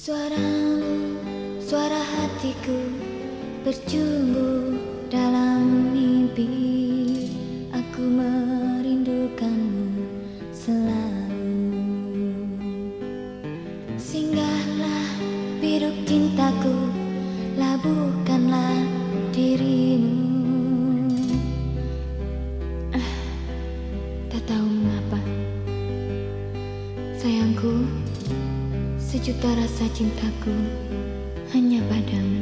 Suaramu, suara hatiku bercumbu dalam mimpi. Aku merindukanmu selalu. Singgahlah biduk cintaku, labuhkanlah dirimu. Tak tahu mengapa, sayangku, sejuta rasa cintaku hanya padamu.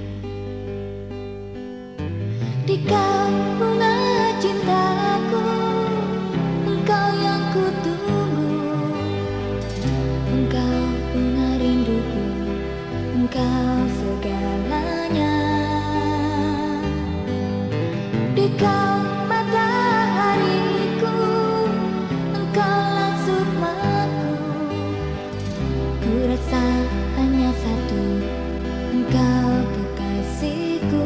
Di kau bunga cintaku, engkau yang kutunggu. Engkau bunga rinduku, engkau segalanya. Di kau matahariku, engkaulah sukmaku. Ku rasa hanya satu, engkau kekasihku.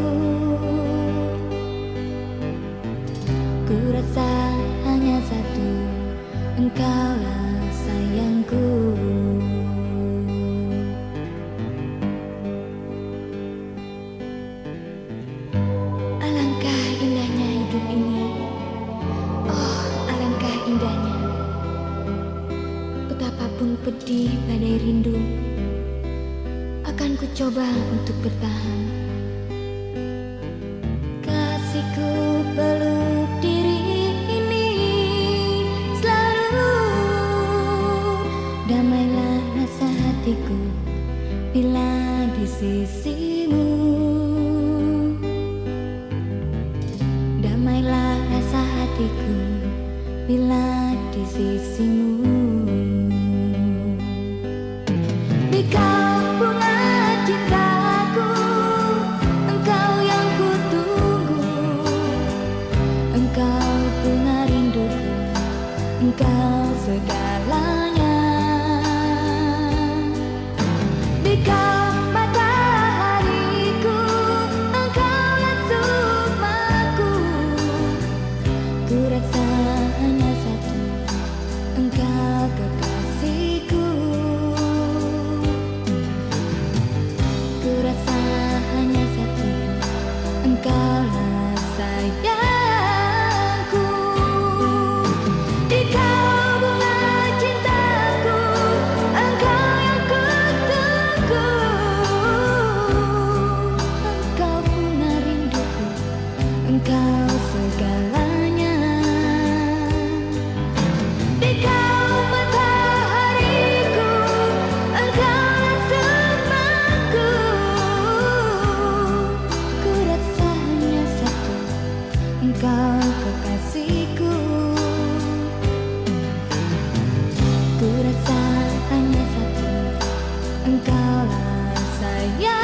Ku rasa hanya satu, engkaulah sayangku. Alangkah indahnya hidup ini. Oh, alangkah indahnya. Betapapun pedih badai rindu, akan ku coba untuk bertahan. Kasihku peluk diri ini selalu. Damailah rasa hatiku bila di sisimu. Damailah rasa hatiku bila di sisimu. Di kau bunga cintaku, engkau yang kutunggu. Engkau bunga rinduku, engkau segalanya. Di kau matahariku, engkau yang sukmaku. Ku rasa hanya satu, engkau kekasihku. Ku rasa hanya satu, engkaulah sayangku. Di kau bunga cintaku, engkau yang kutunggu. Engkau bunga rinduku, engkau segalanya. Di kau matahariku, engkaulah sukmaku. Ku rasa hanya satu, engkau kekasihku. Ku rasa hanya satu, engkaulah sayang.